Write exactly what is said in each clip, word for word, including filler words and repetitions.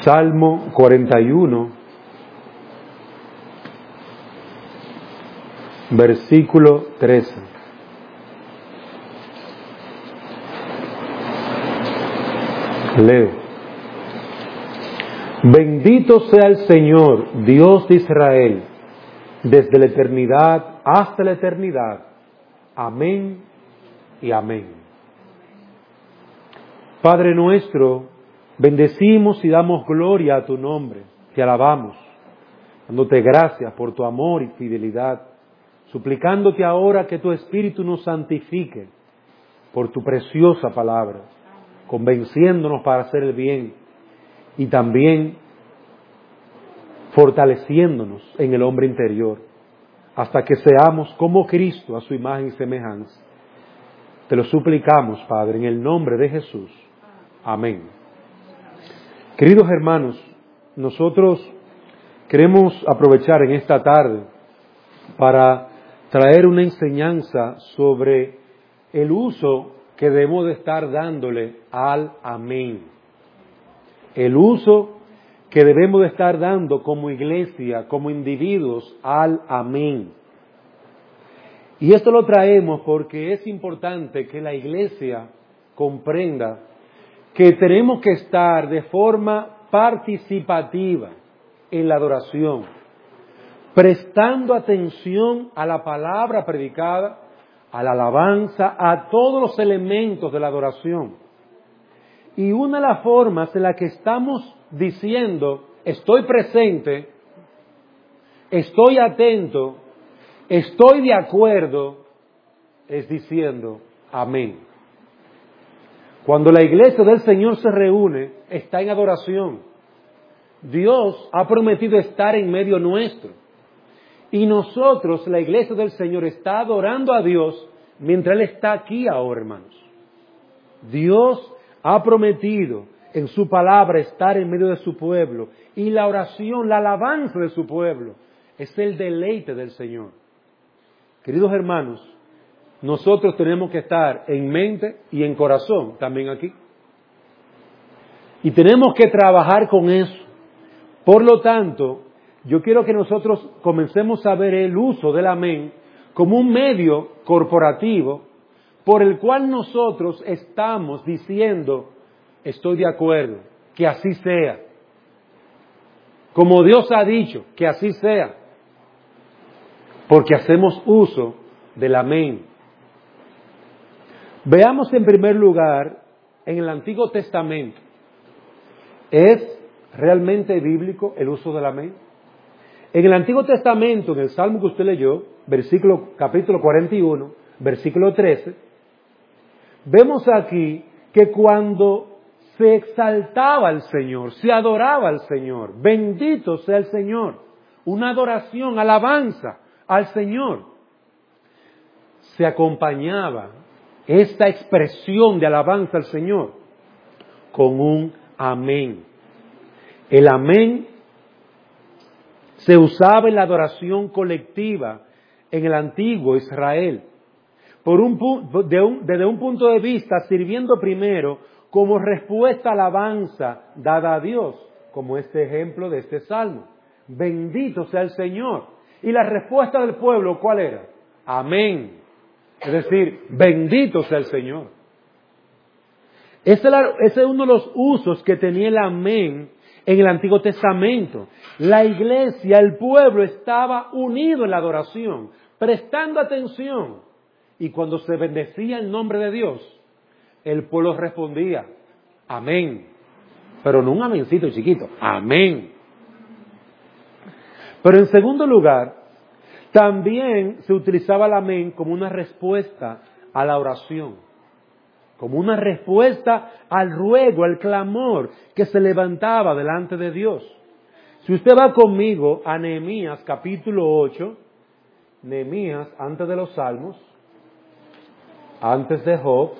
Salmo cuarenta y uno, versículo trece. Leo. Bendito sea el Señor, Dios de Israel, desde la eternidad hasta la eternidad. Amén y amén. Padre nuestro, bendecimos y damos gloria a tu nombre, te alabamos, dándote gracias por tu amor y fidelidad, suplicándote ahora que tu Espíritu nos santifique por tu preciosa palabra, convenciéndonos para hacer el bien y también fortaleciéndonos en el hombre interior, hasta que seamos como Cristo a su imagen y semejanza. Te lo suplicamos, Padre, en el nombre de Jesús. Amén. Queridos hermanos, nosotros queremos aprovechar en esta tarde para traer una enseñanza sobre el uso que debemos de estar dándole al amén. El uso que debemos de estar dando como iglesia, como individuos, al amén. Y esto lo traemos porque es importante que la iglesia comprenda que tenemos que estar de forma participativa en la adoración, prestando atención a la palabra predicada, a la alabanza, a todos los elementos de la adoración. Y una de las formas en la que estamos diciendo, estoy presente, estoy atento, estoy de acuerdo, es diciendo amén. Cuando la iglesia del Señor se reúne, está en adoración. Dios ha prometido estar en medio nuestro. Y nosotros, la iglesia del Señor, está adorando a Dios mientras Él está aquí ahora, hermanos. Dios ha prometido en su palabra estar en medio de su pueblo. Y la oración, la alabanza de su pueblo, es el deleite del Señor. Queridos hermanos, nosotros tenemos que estar en mente y en corazón también aquí. Y tenemos que trabajar con eso. Por lo tanto, yo quiero que nosotros comencemos a ver el uso del amén como un medio corporativo por el cual nosotros estamos diciendo, estoy de acuerdo, que así sea. Como Dios ha dicho, que así sea. Porque hacemos uso del amén. Veamos en primer lugar, en el Antiguo Testamento, ¿es realmente bíblico el uso del amén? En el Antiguo Testamento, en el Salmo que usted leyó, versículo, capítulo cuarenta y uno, versículo trece, vemos aquí que cuando se exaltaba al Señor, se adoraba al Señor, bendito sea el Señor, una adoración, alabanza al Señor, se acompañaba esta expresión de alabanza al Señor con un amén. El amén se usaba en la adoración colectiva en el antiguo Israel, por un, de un, desde un punto de vista sirviendo primero como respuesta a la alabanza dada a Dios, como este ejemplo de este salmo. Bendito sea el Señor. Y la respuesta del pueblo, ¿cuál era? Amén. Es decir, bendito sea el Señor. Ese es uno de los usos que tenía el amén en el Antiguo Testamento. La iglesia, el pueblo estaba unido en la adoración, prestando atención. Y cuando se bendecía el nombre de Dios, el pueblo respondía, amén. Pero no un amencito chiquito, amén. Pero en segundo lugar, también se utilizaba el amén como una respuesta a la oración, como una respuesta al ruego, al clamor que se levantaba delante de Dios. Si usted va conmigo a Nehemías capítulo ocho, Nehemías antes de los Salmos, antes de Job,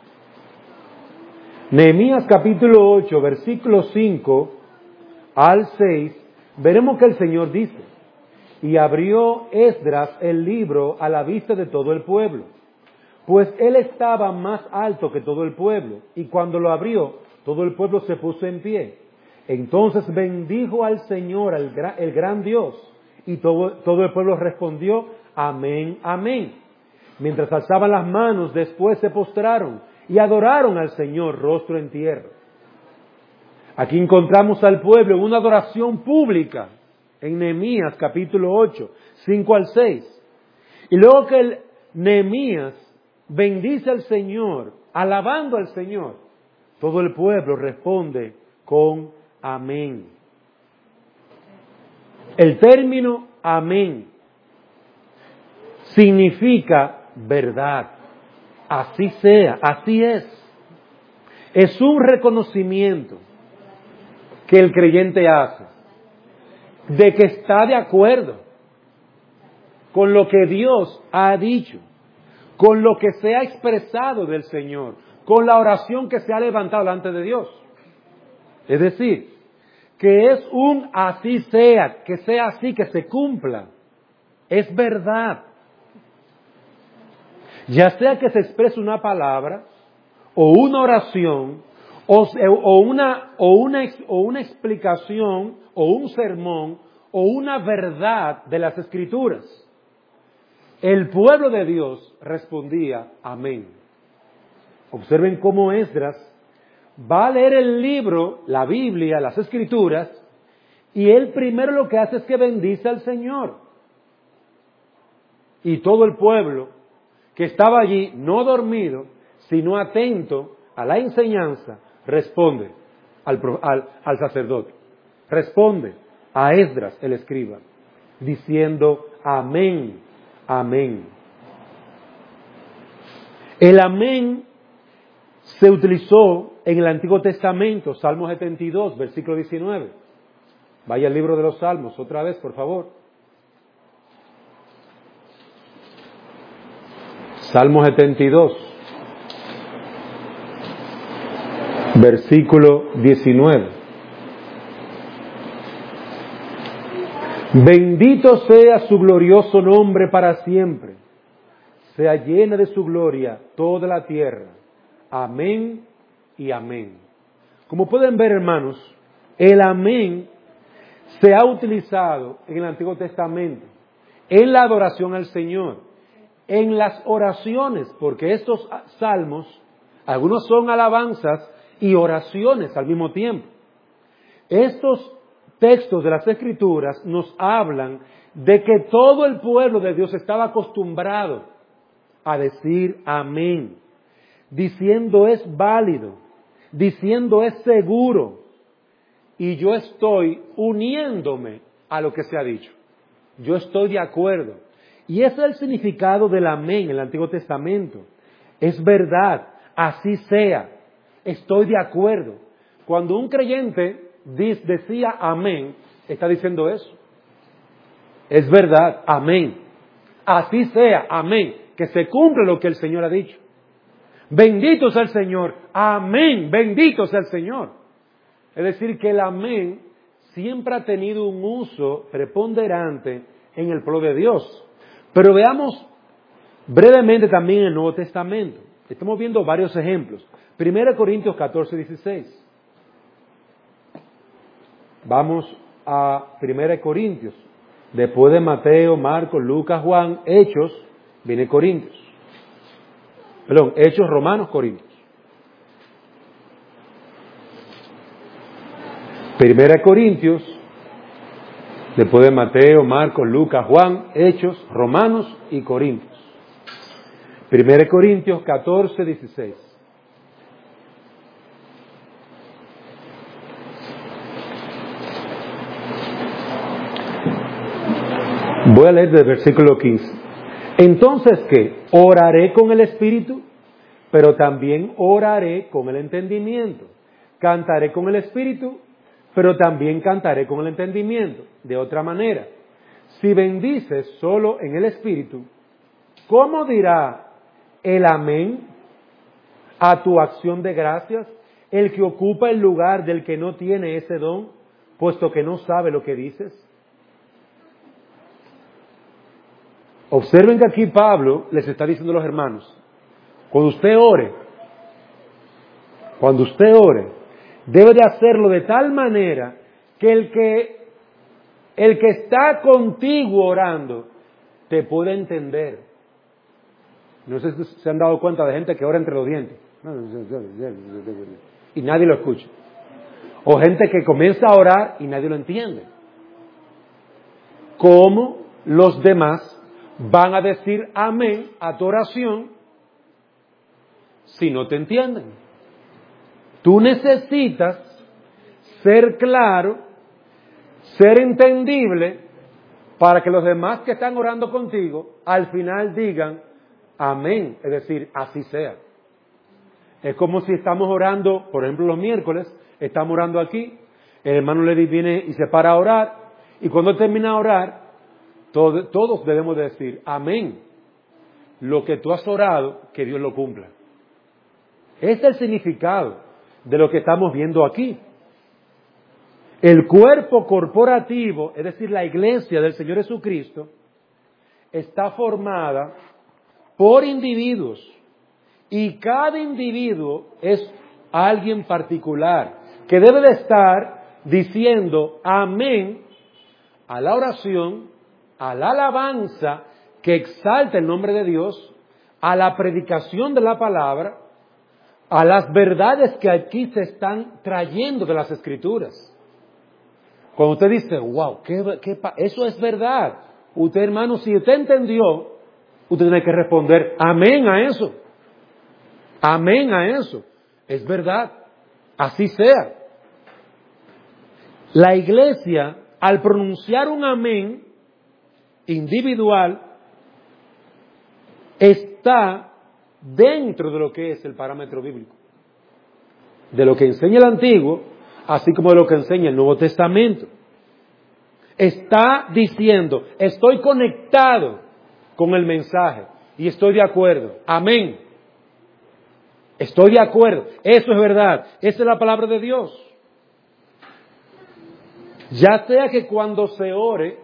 Nehemías capítulo ocho, versículo cinco al seis, veremos que el Señor dice, y abrió Esdras el libro a la vista de todo el pueblo, pues él estaba más alto que todo el pueblo, y cuando lo abrió, todo el pueblo se puso en pie, Entonces bendijo al Señor, el gran, el gran Dios, y todo, todo el pueblo respondió, amén, amén. Mientras alzaban las manos, después se postraron y adoraron al Señor rostro en tierra. Aquí encontramos al pueblo en una adoración pública, en Nehemías capítulo ocho, cinco al seis. Y luego que el Nehemías bendice al Señor, alabando al Señor, todo el pueblo responde con amén. El término amén significa verdad. Así sea, así es. Es un reconocimiento que el creyente hace de que está de acuerdo con lo que Dios ha dicho, con lo que se ha expresado del Señor, con la oración que se ha levantado delante de Dios. Es decir, que es un así sea, que sea así, que se cumpla. Es verdad. Ya sea que se exprese una palabra, o una oración, o, o, una, o, una, o una explicación, o un sermón, o una verdad de las Escrituras. El pueblo de Dios respondía, amén. Observen cómo Esdras va a leer el libro, la Biblia, las Escrituras, y él primero lo que hace es que bendice al Señor. Y todo el pueblo que estaba allí, no dormido, sino atento a la enseñanza, responde al, al, al sacerdote, responde a Esdras, el escriba, diciendo amén, amén. El amén se utilizó en el Antiguo Testamento, Salmo setenta y dos, versículo diecinueve. Vaya al libro de los Salmos, otra vez, por favor. Salmo setenta y dos, versículo diecinueve. Bendito sea su glorioso nombre para siempre. Sea llena de su gloria toda la tierra. Amén y amén. Como pueden ver, hermanos, el amén se ha utilizado en el Antiguo Testamento, en la adoración al Señor, en las oraciones, porque estos salmos, algunos son alabanzas y oraciones al mismo tiempo. Estos textos de las Escrituras nos hablan de que todo el pueblo de Dios estaba acostumbrado a decir amén, diciendo es válido, diciendo es seguro, y yo estoy uniéndome a lo que se ha dicho. Yo estoy de acuerdo. Y ese es el significado del amén en el Antiguo Testamento. Es verdad, así sea, estoy de acuerdo. Cuando un creyente decía amén, está diciendo eso. Es verdad, amén. Así sea, amén. Que se cumple lo que el Señor ha dicho. Bendito sea el Señor, amén, bendito sea el Señor. Es decir, que el amén siempre ha tenido un uso preponderante en el pueblo de Dios. Pero veamos brevemente también el Nuevo Testamento. Estamos viendo varios ejemplos. Primera Corintios catorce, dieciséis. Vamos a Primera Corintios. Después de Mateo, Marcos, Lucas, Juan, Hechos, viene Corintios. Perdón, Hechos, Romanos, Corintios. Primera Corintios, después de Mateo, Marcos, Lucas, Juan, Hechos, Romanos y Corintios. Primera Corintios catorce, dieciséis. Voy a leer del versículo quince. Entonces, ¿qué? Oraré con el Espíritu, pero también oraré con el entendimiento. Cantaré con el Espíritu, pero también cantaré con el entendimiento. De otra manera, si bendices solo en el Espíritu, ¿cómo dirá el amén a tu acción de gracias el que ocupa el lugar del que no tiene ese don, puesto que no sabe lo que dices? Observen que aquí Pablo les está diciendo a los hermanos, cuando usted ore, cuando usted ore, debe de hacerlo de tal manera que el que, el que está contigo orando te pueda entender. No sé si se han dado cuenta de gente que ora entre los dientes y nadie lo escucha. O gente que comienza a orar y nadie lo entiende. ¿Cómo los demás van a decir amén a tu oración si no te entienden? Tú necesitas ser claro, ser entendible, para que los demás que están orando contigo al final digan amén, es decir, así sea. Es como si estamos orando, por ejemplo, los miércoles, estamos orando aquí, el hermano Lady viene y se para a orar, y cuando termina de orar, todo, todos debemos decir amén. Lo que tú has orado, que Dios lo cumpla. Ese es el significado de lo que estamos viendo aquí. El cuerpo corporativo, es decir, la iglesia del Señor Jesucristo, está formada por individuos y cada individuo es alguien particular que debe de estar diciendo amén a la oración, a la alabanza que exalta el nombre de Dios, a la predicación de la palabra, a las verdades que aquí se están trayendo de las Escrituras. Cuando usted dice, wow, ¿qué, qué, eso es verdad. Usted, hermano, si usted entendió, usted tiene que responder amén a eso. Amén a eso. Es verdad. Así sea. La iglesia, al pronunciar un amén individual, está dentro de lo que es el parámetro bíblico. De lo que enseña el Antiguo, así como de lo que enseña el Nuevo Testamento. Está diciendo, estoy conectado con el mensaje y estoy de acuerdo. Amén. Estoy de acuerdo. Eso es verdad. Esa es la palabra de Dios. Ya sea que cuando se ore,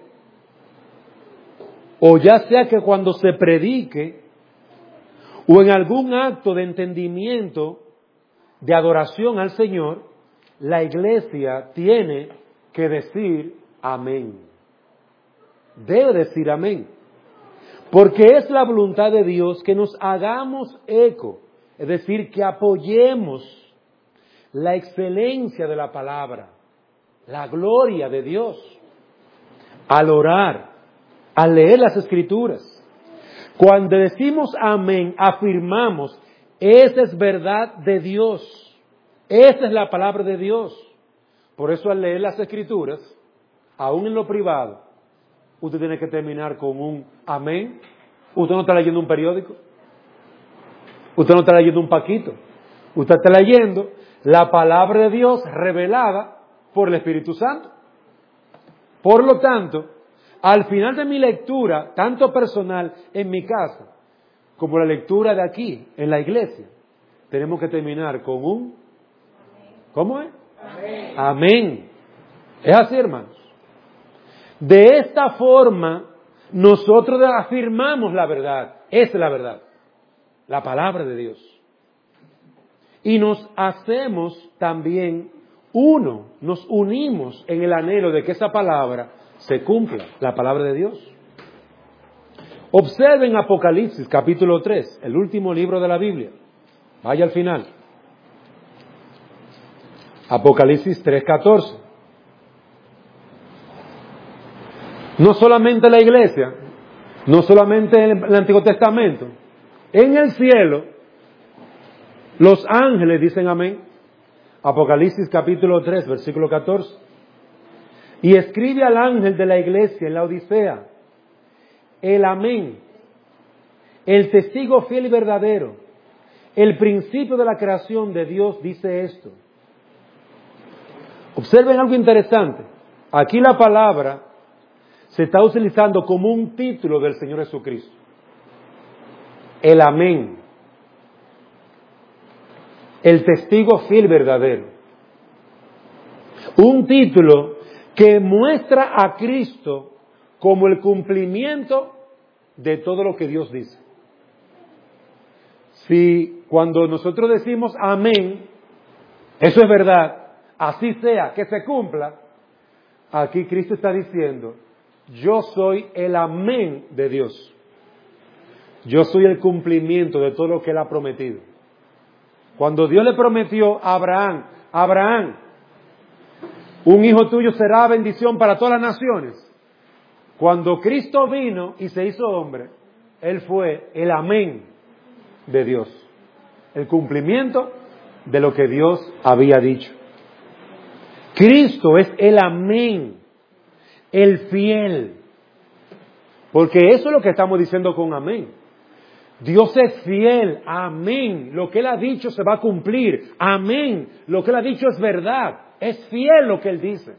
o ya sea que cuando se predique, o en algún acto de entendimiento, de adoración al Señor, la iglesia tiene que decir amén. Debe decir amén. Porque es la voluntad de Dios que nos hagamos eco, es decir, que apoyemos la excelencia de la palabra, la gloria de Dios, al orar, al leer las Escrituras. Cuando decimos amén, afirmamos, esa es verdad de Dios, esa es la palabra de Dios. Por eso al leer las Escrituras, aún en lo privado, usted tiene que terminar con un amén. Usted no está leyendo un periódico, usted no está leyendo un paquito, usted está leyendo la palabra de Dios revelada por el Espíritu Santo. Por lo tanto, al final de mi lectura, tanto personal en mi casa, como la lectura de aquí, en la iglesia, tenemos que terminar con un, ¿cómo es? Amén. Amén. Es así, hermanos. De esta forma, nosotros afirmamos la verdad. Esa es la verdad. La palabra de Dios. Y nos hacemos también uno, nos unimos en el anhelo de que esa palabra se cumpla, la palabra de Dios. Observen Apocalipsis capítulo tres, el último libro de la Biblia. Vaya al final. Apocalipsis tres catorce. No solamente la iglesia, no solamente en el Antiguo Testamento, en el cielo, los ángeles dicen amén. Apocalipsis capítulo tres, versículo catorce. Y escribe al ángel de la iglesia en la Odisea, el amén, el testigo fiel y verdadero, el principio de la creación de Dios dice esto. Observen algo interesante. Aquí la palabra se está utilizando como un título del Señor Jesucristo. El amén. El testigo fiel y verdadero. Un título que muestra a Cristo como el cumplimiento de todo lo que Dios dice. Si cuando nosotros decimos amén, eso es verdad, así sea, que se cumpla. Aquí Cristo está diciendo, yo soy el amén de Dios. Yo soy el cumplimiento de todo lo que Él ha prometido. Cuando Dios le prometió a Abraham, Abraham, un hijo tuyo será bendición para todas las naciones. Cuando Cristo vino y se hizo hombre, Él fue el amén de Dios. El cumplimiento de lo que Dios había dicho. Cristo es el amén, el fiel. Porque eso es lo que estamos diciendo con amén. Dios es fiel, amén. Lo que Él ha dicho se va a cumplir, amén. Lo que Él ha dicho es verdad, es fiel lo que Él dice.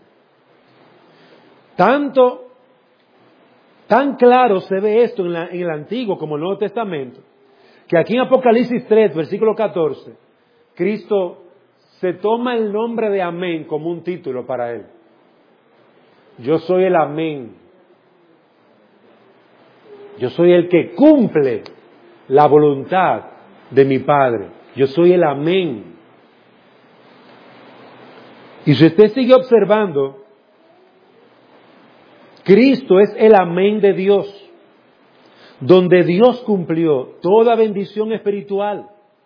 Tanto, tan claro se ve esto en, la, en el Antiguo como en el Nuevo Testamento, que aquí en Apocalipsis tres, versículo catorce, Cristo se toma el nombre de amén como un título para Él. Yo soy el amén. Yo soy el que cumple la voluntad de mi Padre. Yo soy el amén. Y si usted sigue observando, Cristo es el amén de Dios, donde Dios cumplió toda bendición espiritual.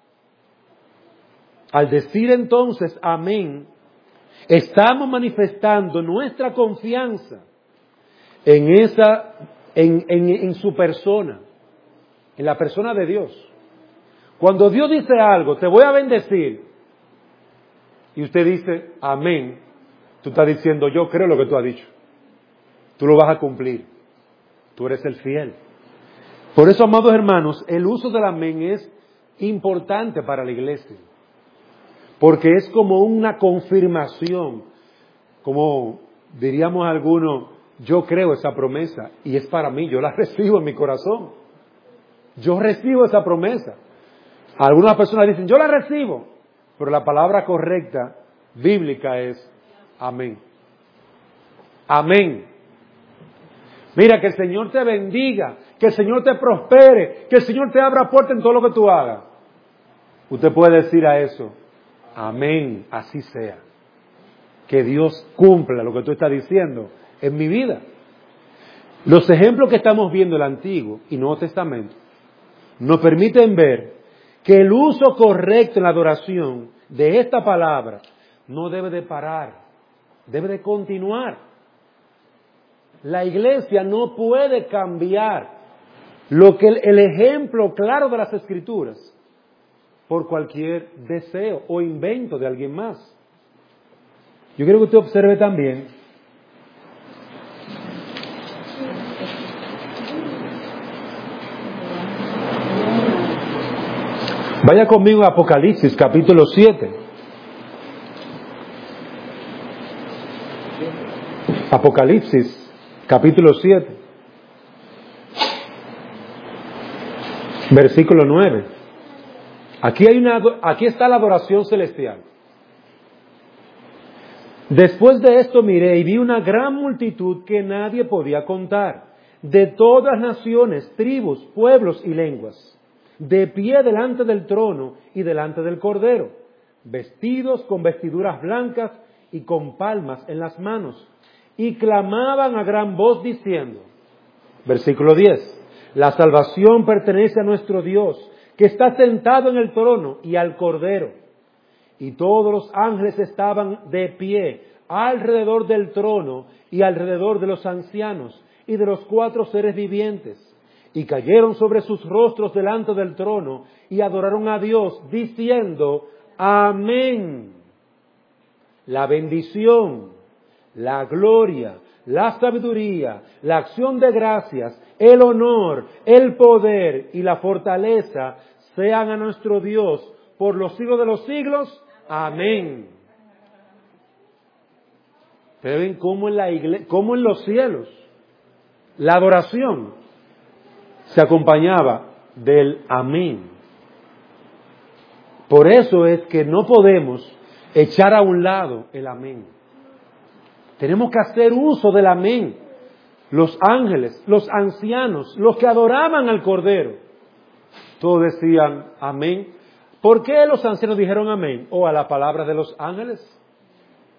Al decir entonces amén, estamos manifestando nuestra confianza en esa, en, en, en su persona, en la persona de Dios. Cuando Dios dice algo, te voy a bendecir, y usted dice amén, tú estás diciendo yo creo lo que tú has dicho. Tú lo vas a cumplir. Tú eres el fiel. Por eso, amados hermanos, el uso del amén es importante para la iglesia. Porque es como una confirmación, como diríamos algunos, yo creo esa promesa y es para mí, yo la recibo en mi corazón. Yo recibo esa promesa. Algunas personas dicen, yo la recibo, pero la palabra correcta, bíblica, es amén. Amén. Mira, que el Señor te bendiga, que el Señor te prospere, que el Señor te abra puertas en todo lo que tú hagas. Usted puede decir a eso, amén, así sea. Que Dios cumpla lo que tú estás diciendo en mi vida. Los ejemplos que estamos viendo en el Antiguo y Nuevo Testamento nos permiten ver que el uso correcto en la adoración de esta palabra no debe de parar, debe de continuar. La iglesia no puede cambiar lo que el, el ejemplo claro de las Escrituras por cualquier deseo o invento de alguien más. Yo quiero que usted observe también vaya conmigo a Apocalipsis capítulo siete. Apocalipsis capítulo siete, versículo nueve. Aquí hay una, aquí está la adoración celestial. Después de esto miré y vi una gran multitud que nadie podía contar, de todas naciones, tribus, pueblos y lenguas, de pie delante del trono y delante del Cordero, vestidos con vestiduras blancas y con palmas en las manos, y clamaban a gran voz diciendo, versículo diez, la salvación pertenece a nuestro Dios, que está sentado en el trono y al Cordero. Y todos los ángeles estaban de pie alrededor del trono y alrededor de los ancianos y de los cuatro seres vivientes. Y cayeron sobre sus rostros delante del trono y adoraron a Dios diciendo, amén. La bendición, la gloria, la sabiduría, la acción de gracias, el honor, el poder y la fortaleza sean a nuestro Dios por los siglos de los siglos. Amén. Pero ven cómo en la iglesia, cómo en los cielos la adoración se acompañaba del amén. Por eso es que no podemos echar a un lado el amén. Tenemos que hacer uso del amén. Los ángeles, los ancianos, los que adoraban al Cordero, todos decían amén. ¿Por qué los ancianos dijeron amén? ¿O a la palabra de los ángeles?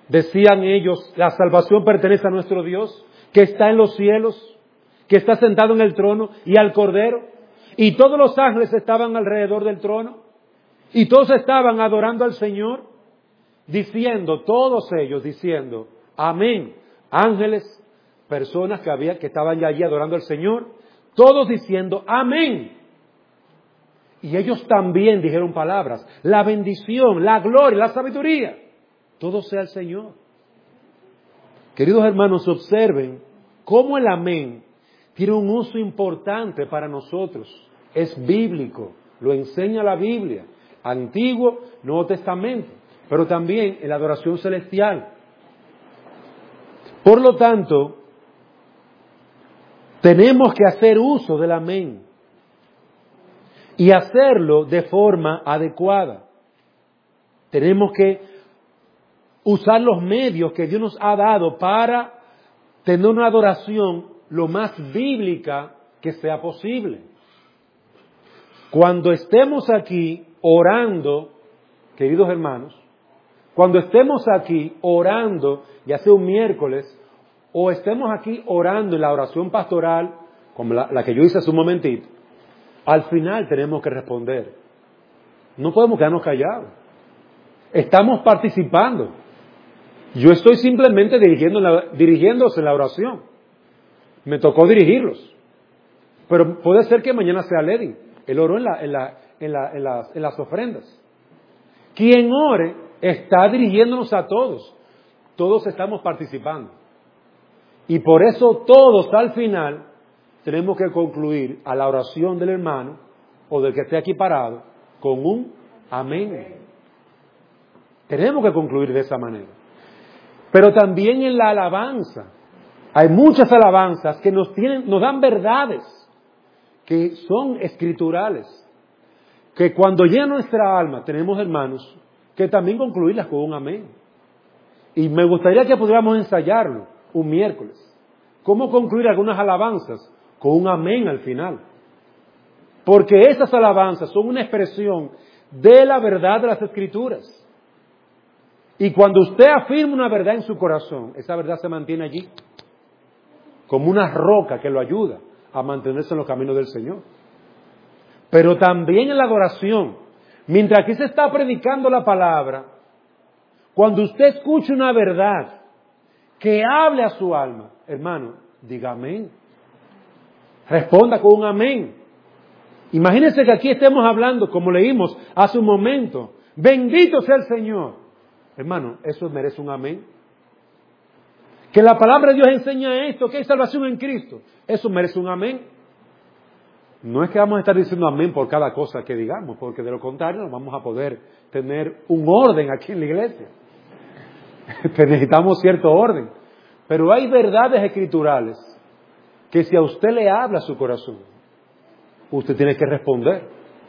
Decían ellos, la salvación pertenece a nuestro Dios, que está en los cielos, que está sentado en el trono, y al Cordero. Y todos los ángeles estaban alrededor del trono, y todos estaban adorando al Señor, diciendo, todos ellos diciendo, amén. Ángeles, personas que había, que estaban ya allí adorando al Señor, todos diciendo, amén. Y ellos también dijeron palabras, la bendición, la gloria, la sabiduría, todo sea el Señor. Queridos hermanos, observen cómo el amén tiene un uso importante para nosotros. Es bíblico, lo enseña la Biblia, Antiguo, Nuevo Testamento, pero también en la adoración celestial. Por lo tanto, tenemos que hacer uso del amén y hacerlo de forma adecuada. Tenemos que usar los medios que Dios nos ha dado para tener una adoración lo más bíblica que sea posible. Cuando estemos aquí orando, queridos hermanos, cuando estemos aquí orando, ya sea un miércoles, o estemos aquí orando en la oración pastoral, como la, la que yo hice hace un momentito, al final tenemos que responder. No podemos quedarnos callados. Estamos participando. Yo estoy simplemente dirigiendo la, dirigiéndose en la oración. Me tocó dirigirlos. Pero puede ser que mañana sea Lady. Él oró en, la, en, la, en, la, en, las, en las ofrendas. Quien ore está dirigiéndonos a todos. Todos estamos participando. Y por eso todos al final tenemos que concluir a la oración del hermano o del que esté aquí parado con un amén. Tenemos que concluir de esa manera. Pero también en la alabanza. Hay muchas alabanzas que nos tienen, nos dan verdades que son escriturales. Que cuando llena nuestra alma, tenemos hermanos que también concluirlas con un amén. Y me gustaría que pudiéramos ensayarlo un miércoles. ¿Cómo concluir algunas alabanzas? Con un amén al final. Porque esas alabanzas son una expresión de la verdad de las Escrituras. Y cuando usted afirma una verdad en su corazón, esa verdad se mantiene allí. Como una roca que lo ayuda a mantenerse en los caminos del Señor. Pero también en la adoración, mientras aquí se está predicando la palabra, cuando usted escuche una verdad que hable a su alma, hermano, diga amén. Responda con un amén. Imagínense que aquí estemos hablando, como leímos hace un momento, bendito sea el Señor. Hermano, eso merece un amén. Que la palabra de Dios enseña esto, que hay salvación en Cristo. Eso merece un amén. No es que vamos a estar diciendo amén por cada cosa que digamos, porque de lo contrario no vamos a poder tener un orden aquí en la iglesia. Necesitamos cierto orden. Pero hay verdades escriturales que si a usted le habla a su corazón, usted tiene que responder.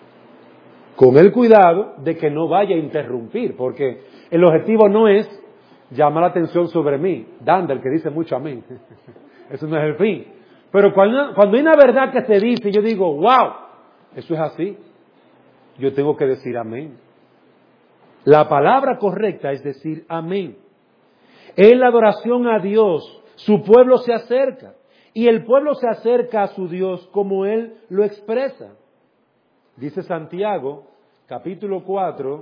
Con el cuidado de que no vaya a interrumpir, porque el objetivo no es llamar la atención sobre mí. Dandel, que dice mucho amén. Eso no es el fin. Pero cuando, cuando hay una verdad que se dice, yo digo, wow, eso es así. Yo tengo que decir amén. La palabra correcta es decir amén. En la adoración a Dios, su pueblo se acerca. Y el pueblo se acerca a su Dios como Él lo expresa. Dice Santiago, capítulo cuatro,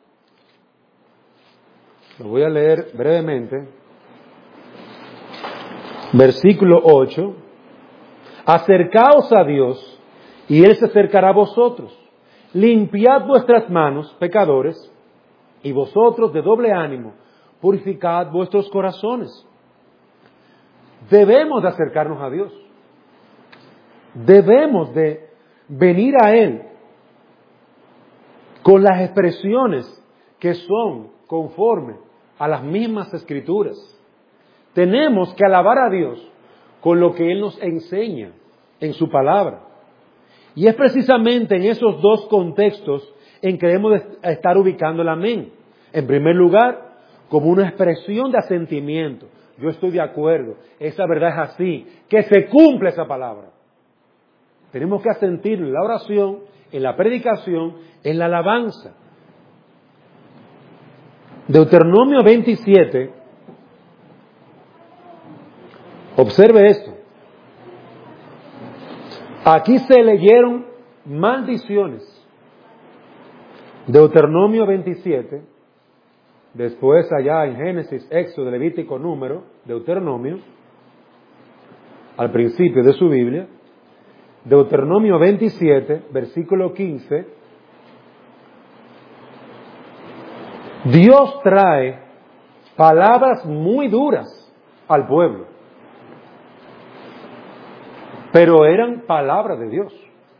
lo voy a leer brevemente, versículo ocho. Acercaos a Dios, y Él se acercará a vosotros. Limpiad vuestras manos, pecadores, y vosotros de doble ánimo, purificad vuestros corazones. Debemos de acercarnos a Dios. Debemos de venir a Él con las expresiones que son conforme a las mismas Escrituras. Tenemos que alabar a Dios con lo que Él nos enseña en su palabra. Y es precisamente en esos dos contextos en que debemos de estar ubicando el amén. En primer lugar, como una expresión de asentimiento. Yo estoy de acuerdo, esa verdad es así, que se cumple esa palabra. Tenemos que asentir en la oración, en la predicación, en la alabanza. Deuteronomio veintisiete, Observe esto. Aquí se leyeron maldiciones. Deuteronomio veintisiete, después allá en Génesis, Éxodo, Levítico, Número, Deuteronomio, al principio de su Biblia, Deuteronomio veintisiete, versículo quince, Dios trae palabras muy duras al pueblo, pero eran palabras de Dios.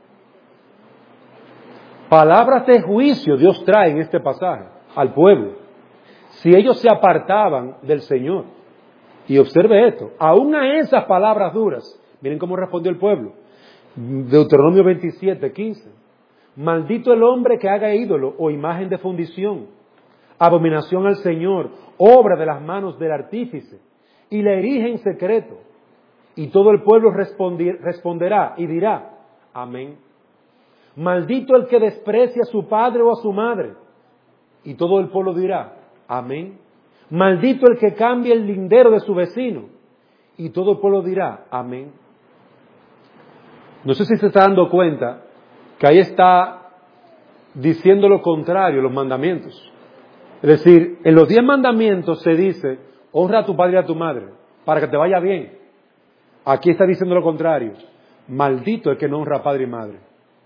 Palabras de juicio Dios trae en este pasaje al pueblo, si ellos se apartaban del Señor. Y observe esto, aún a esas palabras duras, miren cómo respondió el pueblo. Deuteronomio veintisiete, quince. Maldito el hombre que haga ídolo o imagen de fundición, abominación al Señor, obra de las manos del artífice, y la erige en secreto. Y todo el pueblo responderá y dirá, amén. Maldito el que desprecia a su padre o a su madre. Y todo el pueblo dirá, amén. Maldito el que cambia el lindero de su vecino. Y todo el pueblo dirá, amén. No sé si se está dando cuenta que ahí está diciendo lo contrario, los mandamientos. Es decir, en los diez mandamientos se dice, honra a tu padre y a tu madre, para que te vaya bien. Aquí está diciendo lo contrario, maldito el que no honra a padre y madre.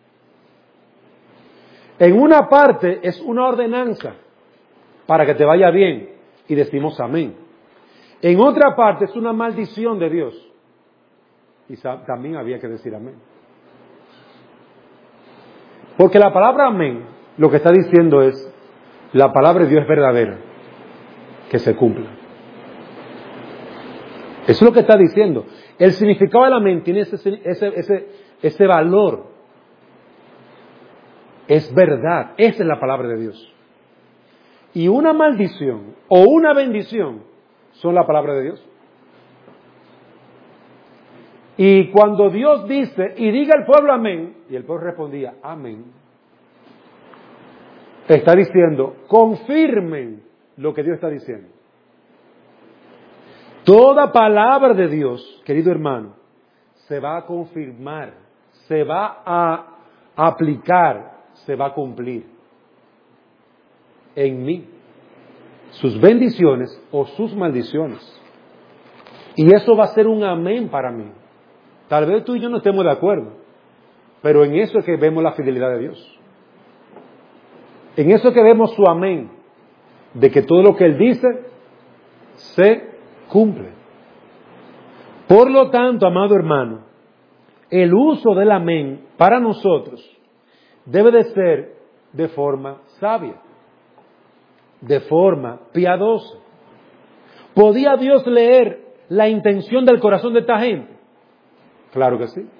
En una parte es una ordenanza, para que te vaya bien, y decimos amén. En otra parte es una maldición de Dios, y también había que decir amén. Porque la palabra amén, lo que está diciendo es, la palabra de Dios es verdadera, que se cumpla. Eso es lo que está diciendo. El significado del amén tiene ese, ese, ese, ese valor. Es verdad, esa es la palabra de Dios. Y una maldición o una bendición son la palabra de Dios. Y cuando Dios dice, y diga el pueblo amén, y el pueblo respondía, amén, está diciendo, confirmen lo que Dios está diciendo. Toda palabra de Dios, querido hermano, se va a confirmar, se va a aplicar, se va a cumplir en mí, sus bendiciones o sus maldiciones. Y eso va a ser un amén para mí. Tal vez tú y yo no estemos de acuerdo, pero en eso es que vemos la fidelidad de Dios. En eso es que vemos su amén, de que todo lo que Él dice se cumple. Por lo tanto, amado hermano, el uso del amén para nosotros debe de ser de forma sabia, de forma piadosa. ¿Podía Dios leer la intención del corazón de esta gente? Claro que sí.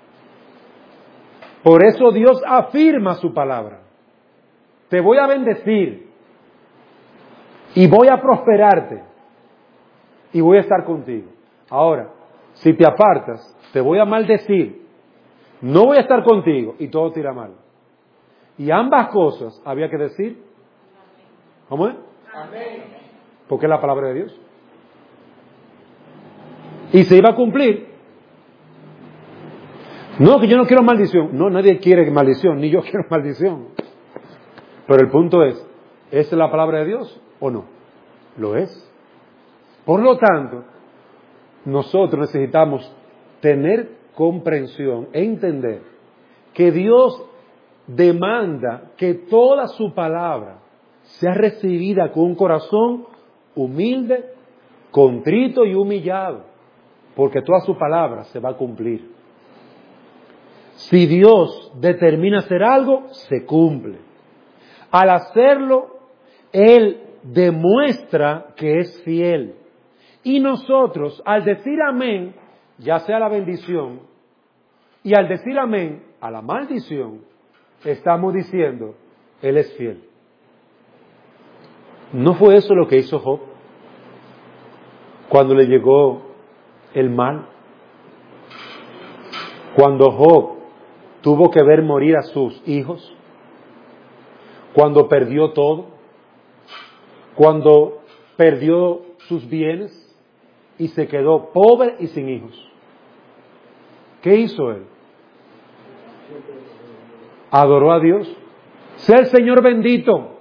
Por eso Dios afirma su palabra. Te voy a bendecir y voy a prosperarte y voy a estar contigo. Ahora, si te apartas, te voy a maldecir, no voy a estar contigo y todo te irá mal. Y ambas cosas había que decir, ¿cómo es? Amén. Porque es la palabra de Dios. Y se iba a cumplir. No, que yo no quiero maldición. No, nadie quiere maldición, ni yo quiero maldición. Pero el punto es, ¿es la palabra de Dios o no? Lo es. Por lo tanto, nosotros necesitamos tener comprensión e entender que Dios demanda que toda su palabra sea recibida con un corazón humilde, contrito y humillado, porque toda su palabra se va a cumplir. Si Dios determina hacer algo, se cumple. Al hacerlo, Él demuestra que es fiel. Y nosotros, al decir amén, ya sea la bendición, y al decir amén a la maldición, estamos diciendo, Él es fiel. ¿No fue eso lo que hizo Job cuando le llegó el mal? Cuando Job tuvo que ver morir a sus hijos, cuando perdió todo, cuando perdió sus bienes y se quedó pobre y sin hijos. ¿Qué hizo él? Adoró a Dios. Sea el Señor bendito.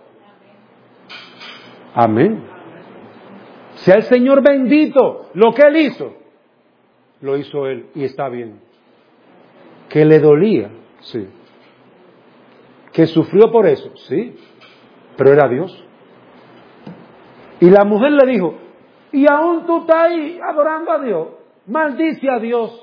Amén. Sea el Señor bendito. Lo que él hizo, lo hizo él y está bien. Que le dolía, sí. Que sufrió por eso, sí. Pero era Dios. Y la mujer le dijo, y aún tú estás ahí adorando a Dios, maldice a Dios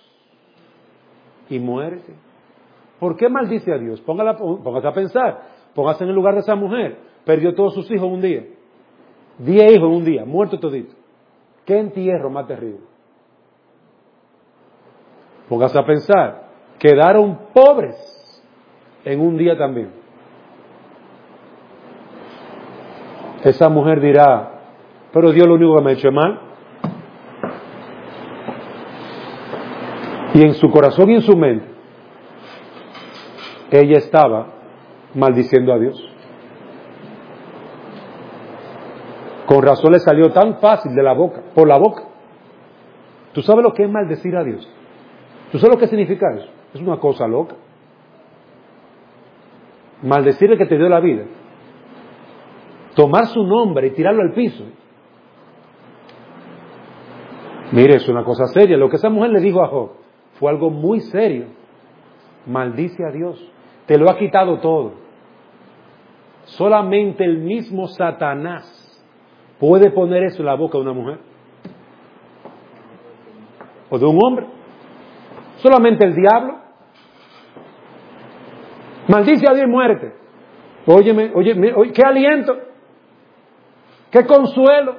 y muérete. ¿Por qué maldice a Dios? Póngala, póngase a pensar, póngase en el lugar de esa mujer. Perdió todos sus hijos en un día. Diez hijos en un día, muerto todito. ¿Qué entierro más terrible? Póngase a pensar, quedaron pobres en un día también. Esa mujer dirá, pero Dios lo único que me ha hecho es mal. Y en su corazón y en su mente, ella estaba maldiciendo a Dios. Con razón le salió tan fácil de la boca, por la boca. ¿Tú sabes lo que es maldecir a Dios? ¿Tú sabes lo que significa eso? Es una cosa loca. Maldecir el que te dio la vida. Tomar su nombre y tirarlo al piso. Mire, es una cosa seria. Lo que esa mujer le dijo a Job fue algo muy serio. Maldice a Dios. Te lo ha quitado todo. Solamente el mismo Satanás puede poner eso en la boca de una mujer. O de un hombre. Solamente el diablo. Maldice a Dios y muérete. Óyeme, óyeme, oye, qué aliento. Qué consuelo.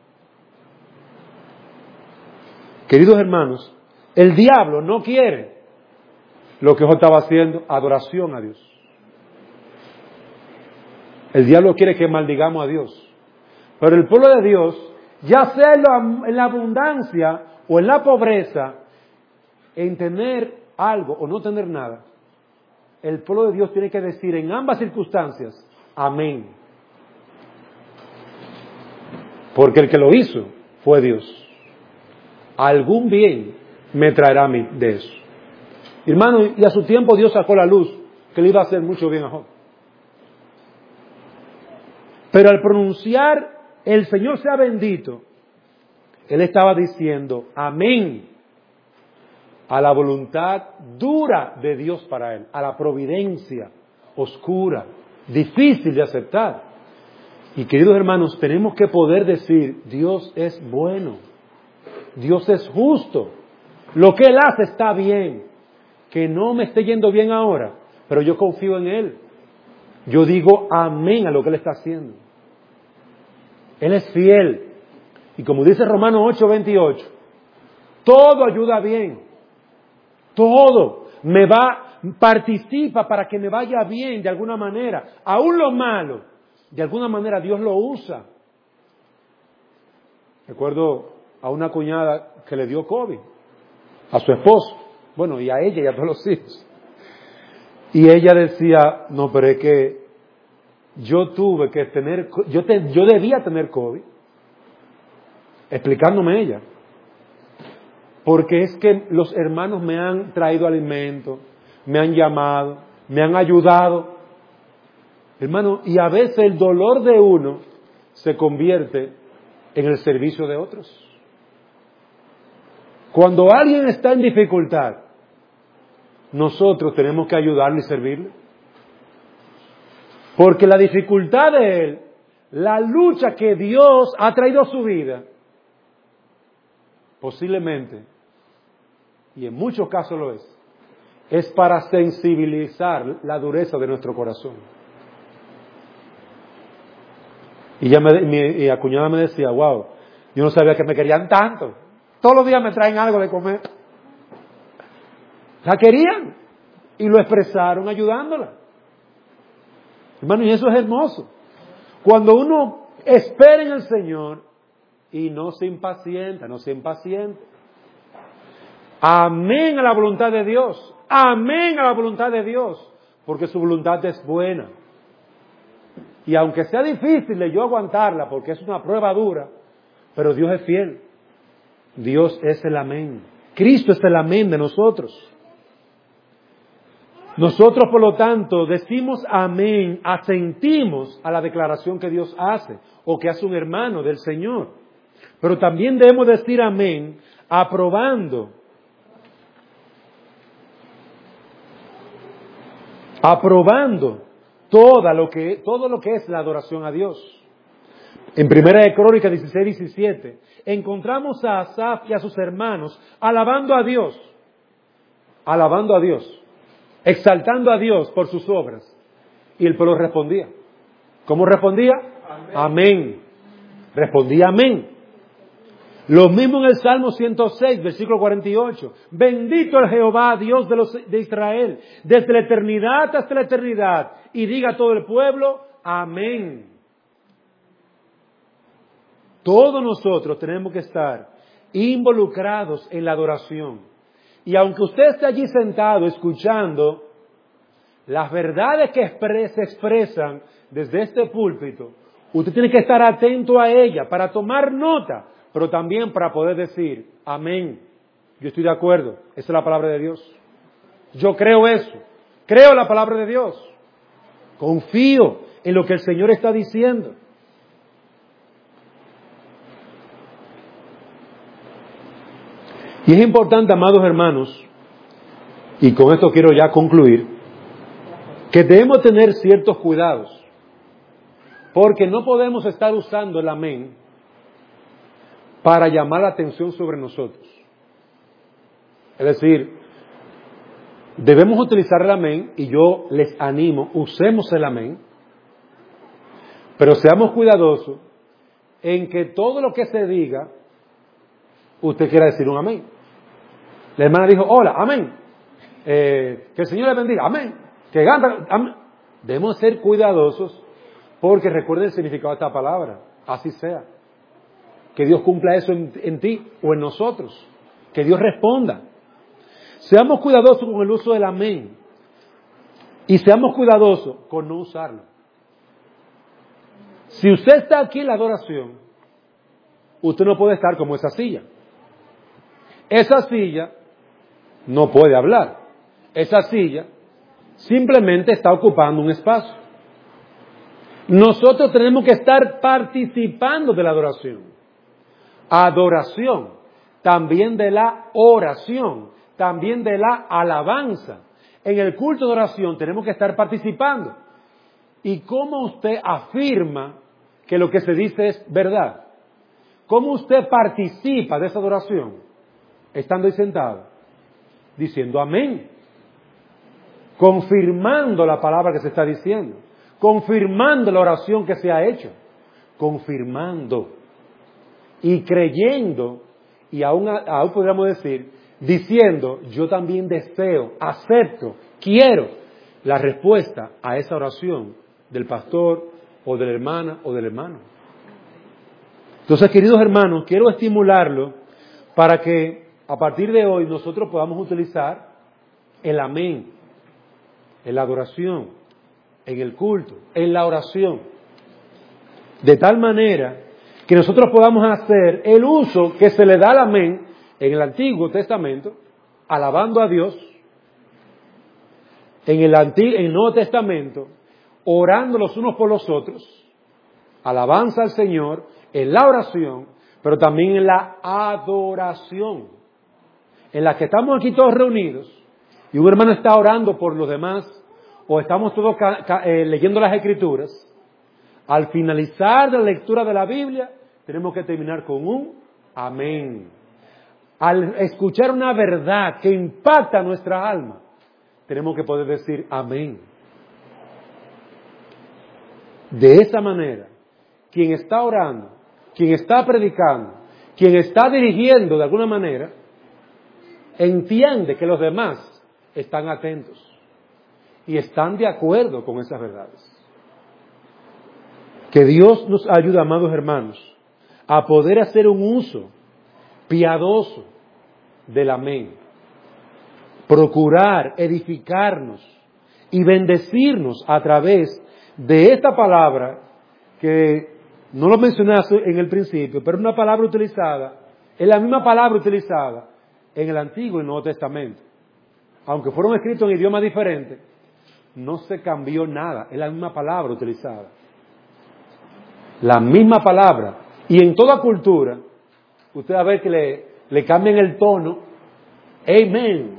Queridos hermanos, el diablo no quiere lo que Job estaba haciendo, adoración a Dios. El diablo quiere que maldigamos a Dios. Pero el pueblo de Dios, ya sea en la abundancia o en la pobreza, en tener algo o no tener nada, el pueblo de Dios tiene que decir en ambas circunstancias, amén. Porque el que lo hizo fue Dios. Algún bien me traerá a mí de eso. Hermano, y a su tiempo Dios sacó la luz que le iba a hacer mucho bien a Job. Pero al pronunciar el Señor sea bendito, él estaba diciendo amén a la voluntad dura de Dios para él, a la providencia oscura, difícil de aceptar. Y queridos hermanos, tenemos que poder decir, Dios es bueno, Dios es justo, lo que Él hace está bien, que no me esté yendo bien ahora, pero yo confío en Él. Yo digo amén a lo que Él está haciendo. Él es fiel. Y como dice Romanos ocho veintiocho, todo ayuda bien. Todo me va, participa para que me vaya bien de alguna manera. Aún lo malo, de alguna manera Dios lo usa. Recuerdo a una cuñada que le dio COVID, a su esposo, bueno, y a ella y a todos los hijos. Y ella decía, no, pero es que yo tuve que tener, yo, te, yo debía tener COVID, explicándome ella. Porque es que los hermanos me han traído alimento, me han llamado, me han ayudado. Hermano, y a veces el dolor de uno se convierte en el servicio de otros. Cuando alguien está en dificultad, nosotros tenemos que ayudarle y servirle. Porque la dificultad de él, la lucha que Dios ha traído a su vida, posiblemente, y en muchos casos lo es, es para sensibilizar la dureza de nuestro corazón. Y ya me, mi, mi cuñada me decía, wow, yo no sabía que me querían tanto. Todos los días me traen algo de comer. La querían y lo expresaron ayudándola. Hermano, y eso es hermoso. Cuando uno espera en el Señor y no se impacienta, no se impacienta. Amén a la voluntad de Dios. Amén a la voluntad de Dios. Porque su voluntad es buena. Y aunque sea difícil de yo aguantarla, porque es una prueba dura, pero Dios es fiel. Dios es el amén. Cristo es el amén de nosotros. Nosotros, por lo tanto, decimos amén, asentimos a la declaración que Dios hace o que hace un hermano del Señor. Pero también debemos decir amén aprobando, aprobando toda lo que, todo lo que es la adoración a Dios. En Primera de Crónicas dieciséis, diecisiete, encontramos a Asaf y a sus hermanos alabando a Dios, alabando a Dios, exaltando a Dios por sus obras. Y el pueblo respondía. ¿Cómo respondía? Amén. Amén. Respondía amén. Lo mismo en el Salmo ciento seis, versículo cuarenta y ocho. Bendito el Jehová, Dios de, los, de Israel, desde la eternidad hasta la eternidad. Y diga todo el pueblo, amén. Todos nosotros tenemos que estar involucrados en la adoración. Y aunque usted esté allí sentado escuchando las verdades que expres, se expresan desde este púlpito, usted tiene que estar atento a ella para tomar nota, pero también para poder decir, amén, yo estoy de acuerdo, esa es la palabra de Dios. Yo creo eso, creo la palabra de Dios, confío en lo que el Señor está diciendo. Y es importante, amados hermanos, y con esto quiero ya concluir, que debemos tener ciertos cuidados, porque no podemos estar usando el amén para llamar la atención sobre nosotros. Es decir, debemos utilizar el amén, y yo les animo, usemos el amén, pero seamos cuidadosos en que todo lo que se diga, usted quiera decir un amén. La hermana dijo, hola, amén. Eh, que el Señor le bendiga, amén. Que gana, amén. Debemos ser cuidadosos porque recuerden el significado de esta palabra. Así sea. Que Dios cumpla eso en, en ti o en nosotros. Que Dios responda. Seamos cuidadosos con el uso del amén. Y seamos cuidadosos con no usarlo. Si usted está aquí en la adoración, usted no puede estar como esa silla. Esa silla no puede hablar. Esa silla simplemente está ocupando un espacio. Nosotros tenemos que estar participando de la adoración. Adoración, también de la oración, también de la alabanza. En el culto de oración tenemos que estar participando. ¿Y cómo usted afirma que lo que se dice es verdad? ¿Cómo usted participa de esa adoración? Estando ahí sentado, diciendo amén, confirmando la palabra que se está diciendo, confirmando la oración que se ha hecho, confirmando y creyendo, y aún, aún podríamos decir, diciendo, yo también deseo, acepto, quiero la respuesta a esa oración del pastor o de la hermana o del hermano. Entonces, queridos hermanos, quiero estimularlo para que a partir de hoy nosotros podamos utilizar el amén en la adoración, en el culto, en la oración, de tal manera que nosotros podamos hacer el uso que se le da al amén en el Antiguo Testamento, alabando a Dios, en el, Antiguo, en el Nuevo Testamento, orando los unos por los otros, alabanza al Señor, en la oración, pero también en la adoración, en la que estamos aquí todos reunidos, y un hermano está orando por los demás, o estamos todos ca- ca- eh, leyendo las Escrituras, al finalizar la lectura de la Biblia, tenemos que terminar con un amén. Al escuchar una verdad que impacta nuestra alma, tenemos que poder decir amén. De esa manera, quien está orando, quien está predicando, quien está dirigiendo de alguna manera, entiende que los demás están atentos y están de acuerdo con esas verdades. Que Dios nos ayude, amados hermanos, a poder hacer un uso piadoso del amén. Procurar edificarnos y bendecirnos a través de esta palabra que no lo mencioné en el principio, pero una palabra utilizada Es la misma palabra utilizada en el Antiguo y Nuevo Testamento. Aunque fueron escritos en idiomas diferentes, no se cambió nada. Es la misma palabra utilizada. La misma palabra. Y en toda cultura, usted va a ver que le, le cambian el tono. Amen.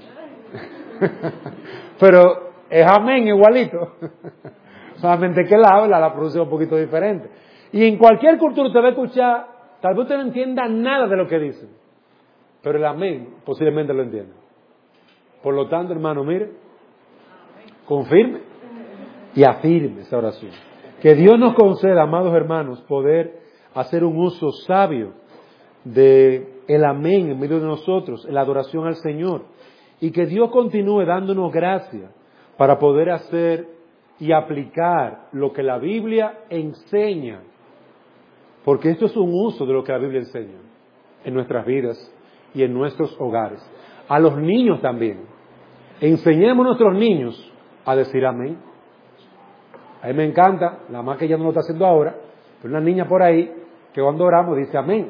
Pero es amén igualito. Solamente que la habla, la pronuncia un poquito diferente. Y en cualquier cultura usted va a escuchar, tal vez usted no entienda nada de lo que dicen, pero el amén posiblemente lo entienda. Por lo tanto, hermano, mire, confirme y afirme esa oración. Que Dios nos conceda, amados hermanos, poder hacer un uso sabio de el amén en medio de nosotros, en la adoración al Señor. Y que Dios continúe dándonos gracia para poder hacer y aplicar lo que la Biblia enseña. Porque esto es un uso de lo que la Biblia enseña en nuestras vidas y en nuestros hogares. A los niños también. Enseñemos a nuestros niños a decir amén. A mí me encanta, la más que ya no lo está haciendo ahora, pero una niña por ahí que cuando oramos dice amén.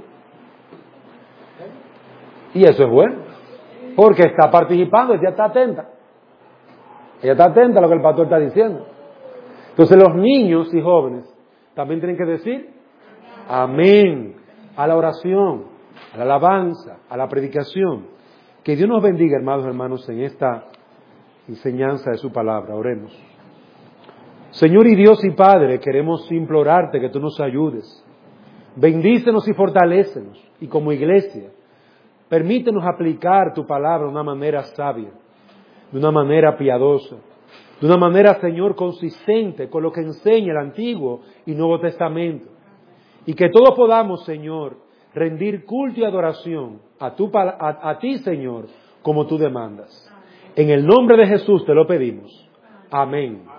Y eso es bueno, porque está participando, ella está atenta. Ella está atenta a lo que el pastor está diciendo. Entonces los niños y jóvenes también tienen que decir amén a la oración, a la alabanza, a la predicación. Que Dios nos bendiga, hermanos y hermanos, en esta enseñanza de su palabra. Oremos. Señor y Dios y Padre, queremos implorarte que tú nos ayudes. Bendícenos y fortalécenos. Y como iglesia, permítenos aplicar tu palabra de una manera sabia, de una manera piadosa, de una manera, Señor, consistente con lo que enseña el Antiguo y Nuevo Testamento. Y que todos podamos, Señor, rendir culto y adoración a, tu, a, a ti, Señor, como tú demandas. En el nombre de Jesús te lo pedimos. Amén.